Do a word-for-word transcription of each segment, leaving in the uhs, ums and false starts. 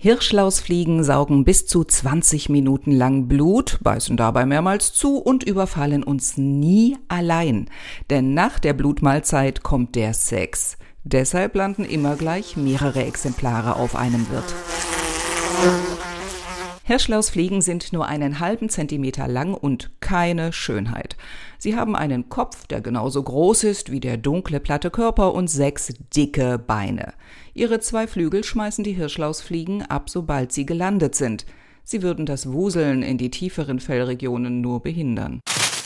Hirschlausfliegen saugen bis zu zwanzig Minuten lang Blut, beißen dabei mehrmals zu und überfallen uns nie allein. Denn nach der Blutmahlzeit kommt der Sex. Deshalb landen immer gleich mehrere Exemplare auf einem Wirt. Hirschlausfliegen sind nur einen halben Zentimeter lang und keine Schönheit. Sie haben einen Kopf, der genauso groß ist wie der dunkle, platte Körper und sechs dicke Beine. Ihre zwei Flügel schmeißen die Hirschlausfliegen ab, sobald sie gelandet sind. Sie würden das Wuseln in die tieferen Fellregionen nur behindern.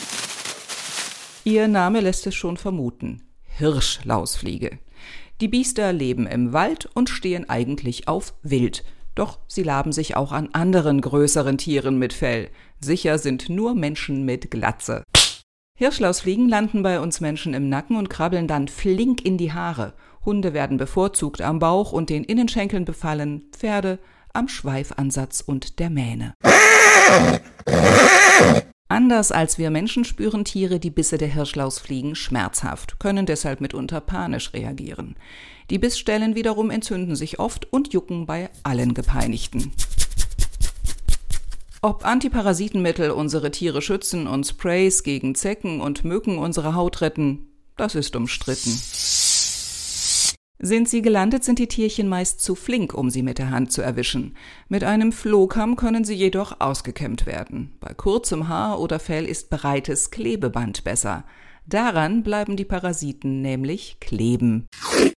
Ihr Name lässt es schon vermuten: Hirschlausfliege. Die Biester leben im Wald und stehen eigentlich auf Wild. Doch sie laben sich auch an anderen größeren Tieren mit Fell. Sicher sind nur Menschen mit Glatze. Hirschlausfliegen landen bei uns Menschen im Nacken und krabbeln dann flink in die Haare. Hunde werden bevorzugt am Bauch und den Innenschenkeln befallen, Pferde am Schweifansatz und der Mähne. Anders als wir Menschen spüren Tiere die Bisse der Hirschlausfliegen schmerzhaft, können deshalb mitunter panisch reagieren. Die Bissstellen wiederum entzünden sich oft und jucken bei allen Gepeinigten. Ob Antiparasitenmittel unsere Tiere schützen und Sprays gegen Zecken und Mücken unsere Haut retten, das ist umstritten. Sind sie gelandet, sind die Tierchen meist zu flink, um sie mit der Hand zu erwischen. Mit einem Flohkamm können sie jedoch ausgekämmt werden. Bei kurzem Haar oder Fell ist breites Klebeband besser. Daran bleiben die Parasiten nämlich kleben.